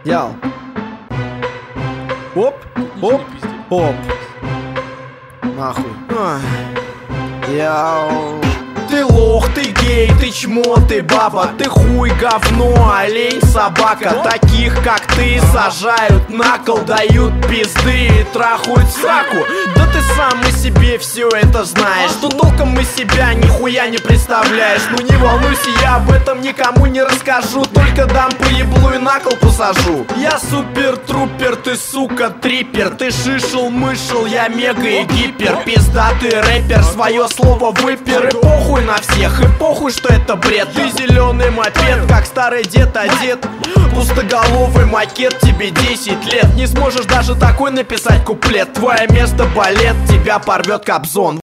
Яу. Оп, оп, оп. Нахуй. Яу. Ты лох, ты гей, ты чмо, ты баба, ты хуй, говно, олень, собака. Таких, как ты, сажают на кол, дают пизды и трахают сраку. Да ты сам и себе все это знаешь, что толком из себя нихуя не представляешь. Ну не волнуйся, я об этом никому не расскажу, только дам по еблу и на кол посажу. Я супер-трупер, ты сука трипер, ты шишел-мышел, я мега и гипер. Пиздатый рэпер, свое слово выпер. И похуй на всех, и похуй, что это бред. Ты зеленый мопед, как старый дед одет. Пустоголовый макет, тебе 10 лет. Не сможешь даже такой написать куплет. Твое место балет, тебя порвет Кобзон.